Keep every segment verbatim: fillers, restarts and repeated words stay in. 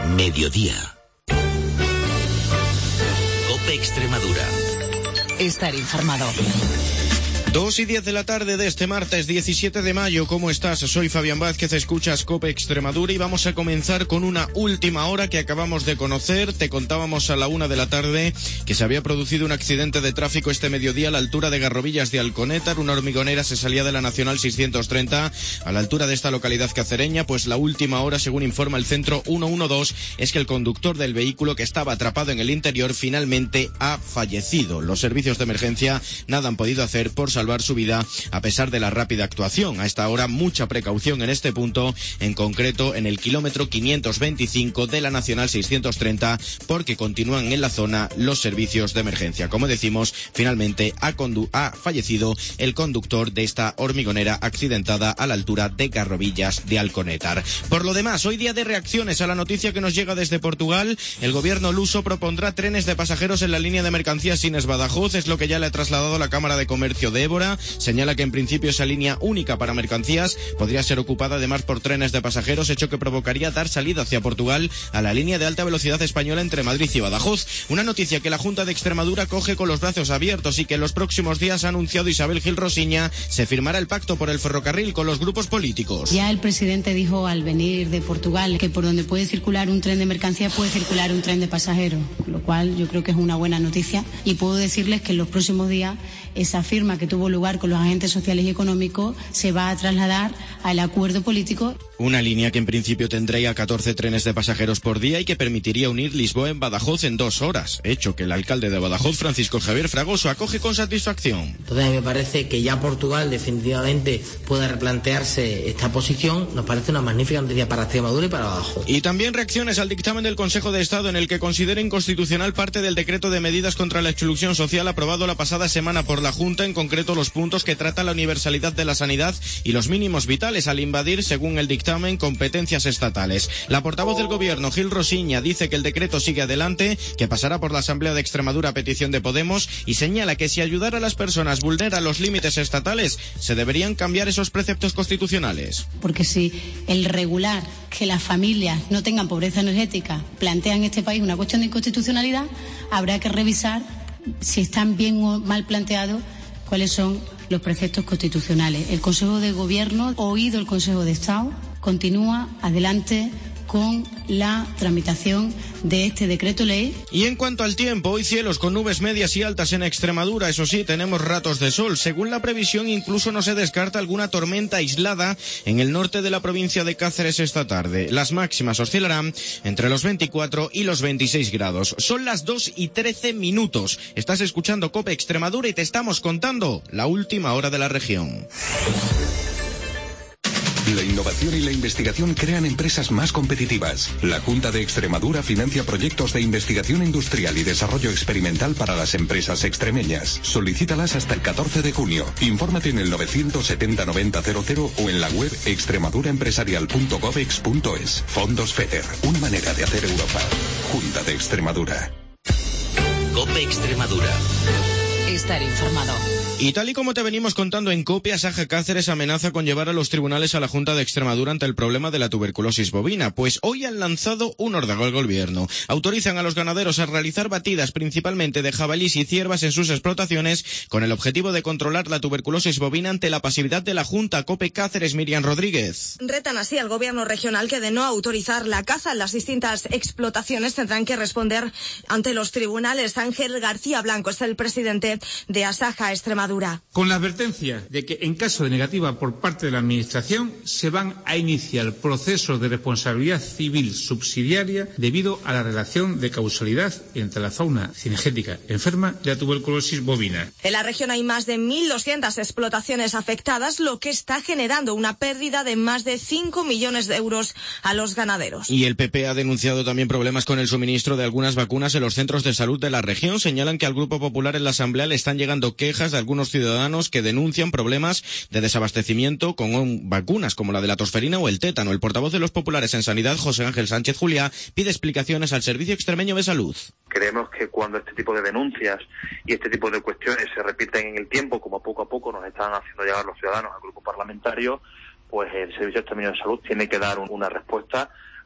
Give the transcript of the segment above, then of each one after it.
Mediodía. COPE Extremadura. Estar informado. Dos y diez de la tarde de este martes diecisiete de mayo. ¿Cómo estás? Soy Fabián Vázquez, escuchas COPE Extremadura y vamos a comenzar con una última hora que acabamos de conocer. Te contábamos a la una de la tarde que se había producido un accidente de tráfico este mediodía a la altura de Garrovillas de Alconétar. Una hormigonera se salía de la Nacional seiscientos treinta a la altura de esta localidad cacereña. Pues la última hora, según informa el centro ciento doce, es que el conductor del vehículo que estaba atrapado en el interior finalmente ha fallecido. Los servicios de emergencia nada han podido hacer por salvar salvar su vida a pesar de la rápida actuación. A esta hora mucha precaución en este punto, en concreto en el kilómetro quinientos veinticinco de la Nacional seiscientos treinta, porque continúan en la zona los servicios de emergencia. Como decimos, finalmente ha, condu- ha fallecido el conductor de esta hormigonera accidentada a la altura de Garrovillas de Alconétar. Por lo demás, hoy día de reacciones a la noticia que nos llega desde Portugal. El gobierno luso propondrá trenes de pasajeros en la línea de mercancías Sines-Badajoz, es lo que ya le ha trasladado la Cámara de Comercio de Évora. Señala que en principio esa línea única para mercancías podría ser ocupada además por trenes de pasajeros, hecho que provocaría dar salida hacia Portugal a la línea de alta velocidad española entre Madrid y Badajoz. Una noticia que la Junta de Extremadura coge con los brazos abiertos y que en los próximos días ha anunciado Isabel Gil Rosiña se firmará el pacto por el ferrocarril con los grupos políticos. Ya el presidente dijo al venir de Portugal que por donde puede circular un tren de mercancías puede circular un tren de pasajeros, con lo cual yo creo que es una buena noticia y puedo decirles que en los próximos días esa firma que tuvo lugar con los agentes sociales y económicos se va a trasladar al acuerdo político. Una línea que en principio tendría catorce trenes de pasajeros por día y que permitiría unir Lisboa en Badajoz en dos horas, hecho que el alcalde de Badajoz, Francisco Javier Fragoso, acoge con satisfacción. Entonces me parece que ya Portugal definitivamente pueda replantearse esta posición. Nos parece una magnífica noticia para Extremadura y para Badajoz. Y también reacciones al dictamen del Consejo de Estado en el que considera inconstitucional parte del decreto de medidas contra la exclusión social aprobado la pasada semana por la Junta, en concreto los puntos que tratan la universalidad de la sanidad y los mínimos vitales, al invadir, según el dictamen, competencias estatales. La portavoz del Gobierno, Gil Rosiña, dice que el decreto sigue adelante, que pasará por la Asamblea de Extremadura a petición de Podemos, y señala que si ayudar a las personas vulnera los límites estatales, se deberían cambiar esos preceptos constitucionales. Porque si el regular que las familias no tengan pobreza energética plantea en este país una cuestión de inconstitucionalidad, habrá que revisar si están bien o mal planteados cuáles son los preceptos constitucionales. El Consejo de Gobierno, oído el Consejo de Estado, continúa adelante con la tramitación de este decreto ley. Y en cuanto al tiempo, hoy cielos con nubes medias y altas en Extremadura. Eso sí, tenemos ratos de sol. Según la previsión, incluso no se descarta alguna tormenta aislada en el norte de la provincia de Cáceres esta tarde. Las máximas oscilarán entre los veinticuatro y los veintiséis grados. Son las dos y trece minutos. Estás escuchando COPE Extremadura y te estamos contando la última hora de la región. La innovación y la investigación crean empresas más competitivas. La Junta de Extremadura financia proyectos de investigación industrial y desarrollo experimental para las empresas extremeñas. Solicítalas hasta el catorce de junio. Infórmate en el novecientos setenta noventa cero cero o en la web extremaduraempresarial punto govex punto es. Fondos FEDER, una manera de hacer Europa. Junta de Extremadura. COPE Extremadura. Estar informado. Y tal y como te venimos contando en COPE, Asaja Cáceres amenaza con llevar a los tribunales a la Junta de Extremadura ante el problema de la tuberculosis bovina, pues hoy han lanzado un órdago al gobierno. Autorizan a los ganaderos a realizar batidas principalmente de jabalís y ciervas en sus explotaciones con el objetivo de controlar la tuberculosis bovina ante la pasividad de la Junta. COPE Cáceres, Miriam Rodríguez. Retan así al gobierno regional que de no autorizar la caza en las distintas explotaciones tendrán que responder ante los tribunales. Ángel García Blanco es el presidente de Asaja Extremadura. Con la advertencia de que en caso de negativa por parte de la Administración se van a iniciar procesos de responsabilidad civil subsidiaria debido a la relación de causalidad entre la fauna cinegética enferma y la tuberculosis bovina. En la región hay más de mil doscientas explotaciones afectadas, lo que está generando una pérdida de más de cinco millones de euros a los ganaderos. Y el P P ha denunciado también problemas con el suministro de algunas vacunas en los centros de salud de la región. Señalan que al Grupo Popular en la Asamblea le están llegando quejas de algunos ciudadanos que denuncian problemas de desabastecimiento con vacunas como la de la tosferina o el tétano. El portavoz de los populares en Sanidad, José Ángel Sánchez Juliá, pide explicaciones al Servicio Extremeño de Salud. Creemos que cuando este tipo de denuncias y este tipo de cuestiones se repiten en el tiempo, como poco a poco nos están haciendo llegar los ciudadanos al grupo parlamentario, pues el Servicio Extremeño de Salud tiene que dar una respuesta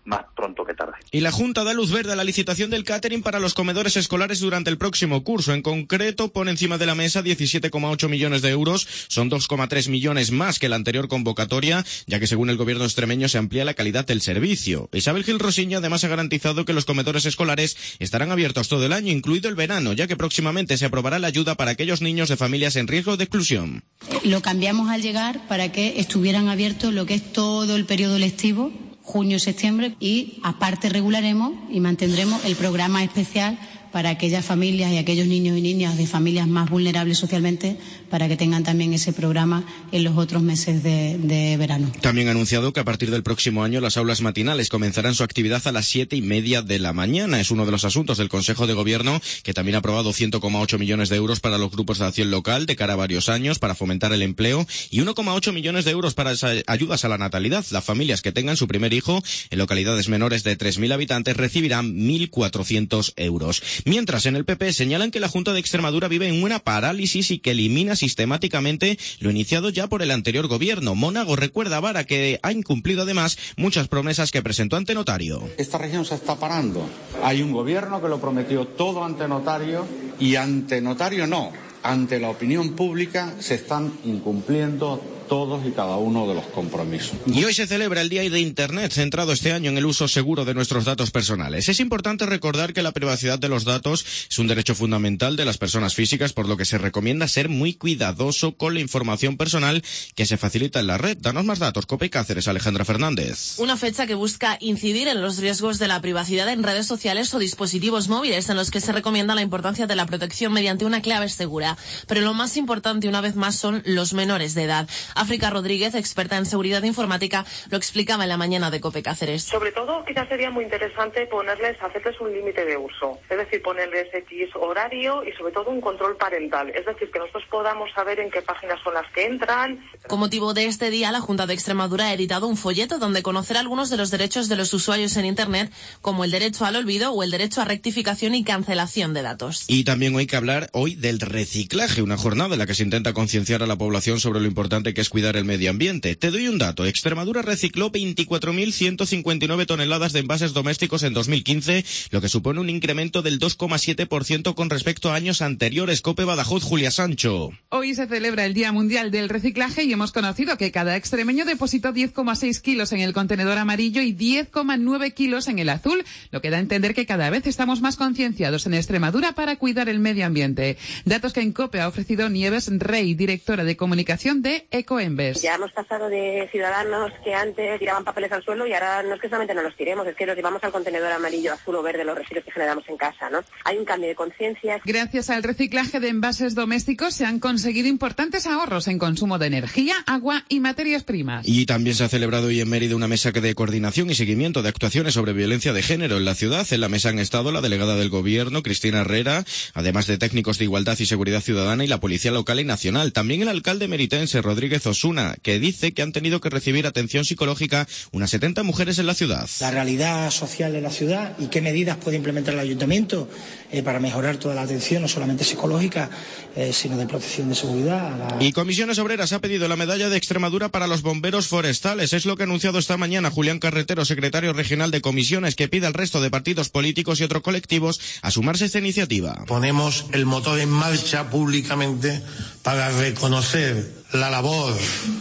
más pronto que tarde. Y la Junta da luz verde a la licitación del catering para los comedores escolares durante el próximo curso. En concreto, pone encima de la mesa diecisiete coma ocho millones de euros. Son dos coma tres millones más que la anterior convocatoria, ya que según el gobierno extremeño se amplía la calidad del servicio. Isabel Gil Rosiña además ha garantizado que los comedores escolares estarán abiertos todo el año, incluido el verano, ya que próximamente se aprobará la ayuda para aquellos niños de familias en riesgo de exclusión. Lo cambiamos al llegar para que estuvieran abiertos lo que es todo el periodo lectivo, junio, septiembre, y aparte regularemos y mantendremos el programa especial para aquellas familias y aquellos niños y niñas de familias más vulnerables socialmente, para que tengan también ese programa en los otros meses de, de verano. También ha anunciado que a partir del próximo año las aulas matinales comenzarán su actividad a las siete y media de la mañana. Es uno de los asuntos del Consejo de Gobierno, que también ha aprobado cien coma ocho millones de euros para los grupos de acción local de cara a varios años para fomentar el empleo y uno coma ocho millones de euros para esas ayudas a la natalidad. Las familias que tengan su primer hijo en localidades menores de tres mil habitantes recibirán mil cuatrocientos euros. Mientras, en el P P señalan que la Junta de Extremadura vive en una parálisis y que elimina sistemáticamente lo iniciado ya por el anterior gobierno. Mónago recuerda a Vara que ha incumplido además muchas promesas que presentó ante notario. Esta región se está parando. Hay un gobierno que lo prometió todo ante notario y ante notario no. Ante la opinión pública se están incumpliendo todos y cada uno de los compromisos. Y hoy se celebra el Día de Internet, centrado este año en el uso seguro de nuestros datos personales. Es importante recordar que la privacidad de los datos es un derecho fundamental de las personas físicas, por lo que se recomienda ser muy cuidadoso con la información personal que se facilita en la red. Danos más datos, COPE Cáceres, Alejandra Fernández. Una fecha que busca incidir en los riesgos de la privacidad en redes sociales o dispositivos móviles, en los que se recomienda la importancia de la protección mediante una clave segura. Pero lo más importante, una vez más, son los menores de edad. África Rodríguez, experta en seguridad informática, lo explicaba en la mañana de COPE Cáceres. Sobre todo, quizás sería muy interesante ponerles, hacerles un límite de uso, es decir, ponerles X horario y sobre todo un control parental, es decir, que nosotros podamos saber en qué páginas son las que entran. Con motivo de este día, la Junta de Extremadura ha editado un folleto donde conocerá algunos de los derechos de los usuarios en Internet, como el derecho al olvido o el derecho a rectificación y cancelación de datos. Y también hay que hablar hoy del reciclaje, una jornada en la que se intenta concienciar a la población sobre lo importante que es cuidar el medio ambiente. Te doy un dato. Extremadura recicló veinticuatro mil ciento cincuenta y nueve toneladas de envases domésticos en dos mil quince, lo que supone un incremento del dos coma siete por ciento con respecto a años anteriores. COPE Badajoz, Julia Sancho. Hoy se celebra el Día Mundial del Reciclaje y hemos conocido que cada extremeño depositó diez coma seis kilos en el contenedor amarillo y diez coma nueve kilos en el azul, lo que da a entender que cada vez estamos más concienciados en Extremadura para cuidar el medio ambiente. Datos que en COPE ha ofrecido Nieves Rey, directora de comunicación de Ecoembes. Ya hemos pasado de ciudadanos que antes tiraban papeles al suelo y ahora no es que solamente no los tiremos, es que los llevamos al contenedor amarillo, azul o verde, los residuos que generamos en casa, ¿no? Hay un cambio de conciencia. Gracias al reciclaje de envases domésticos se han conseguido importantes ahorros en consumo de energía, agua y materias primas. Y también se ha celebrado hoy en Mérida una mesa de coordinación y seguimiento de actuaciones sobre violencia de género en la ciudad. En la mesa han estado la delegada del Gobierno, Cristina Herrera, además de técnicos de Igualdad y Seguridad Ciudadana y la Policía Local y Nacional. También el alcalde meritense, Rodríguez Osuna, que dice que han tenido que recibir atención psicológica unas setenta mujeres en la ciudad. La realidad social de la ciudad y qué medidas puede implementar el ayuntamiento eh, para mejorar toda la atención, no solamente psicológica, eh, sino de protección de seguridad. La... Y Comisiones Obreras ha pedido la medalla de Extremadura para los bomberos forestales. Es lo que ha anunciado esta mañana Julián Carretero, secretario regional de Comisiones, que pide al resto de partidos políticos y otros colectivos a sumarse a esta iniciativa. Ponemos el motor en marcha públicamente para reconocer la labor,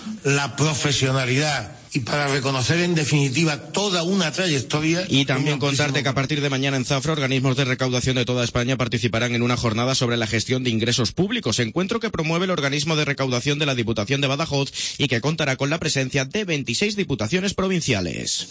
la profesionalidad y para reconocer en definitiva toda una trayectoria. Y también contarte que a partir de mañana en Zafra, organismos de recaudación de toda España participarán en una jornada sobre la gestión de ingresos públicos, encuentro que promueve el organismo de recaudación de la Diputación de Badajoz y que contará con la presencia de veintiséis diputaciones provinciales.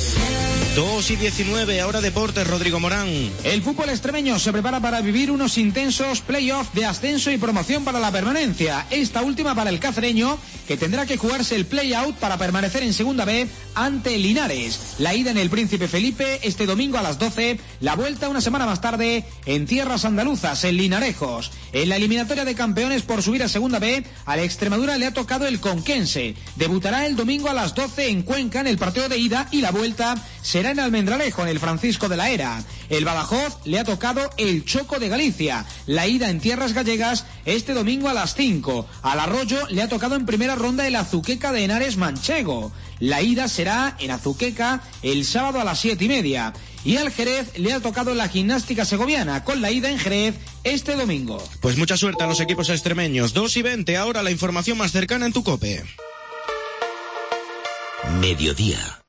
dos y diecinueve, ahora deportes, Rodrigo Morán. El fútbol extremeño se prepara para vivir unos intensos play-off de ascenso y promoción para la permanencia. Esta última para el cacereño, que tendrá que jugarse el play-out para permanecer en segunda B ante Linares. La ida en el Príncipe Felipe este domingo a las doce, la vuelta una semana más tarde en tierras andaluzas, en Linarejos. En la eliminatoria de campeones por subir a segunda B, a la Extremadura le ha tocado el Conquense. Debutará el domingo a las doce en Cuenca en el partido de ida y la vuelta será en Almendralejo, en el Francisco de la Era. El Badajoz le ha tocado el Choco de Galicia, la ida en tierras gallegas este domingo a las cinco. Al Arroyo le ha tocado en primera ronda el Azuqueca de Henares Manchego. La ida será en Azuqueca el sábado a las siete y media. Y al Jerez le ha tocado la Gimnástica Segoviana, con la ida en Jerez este domingo. Pues mucha suerte a los equipos extremeños. dos y veinte, ahora la información más cercana en tu COPE. Mediodía.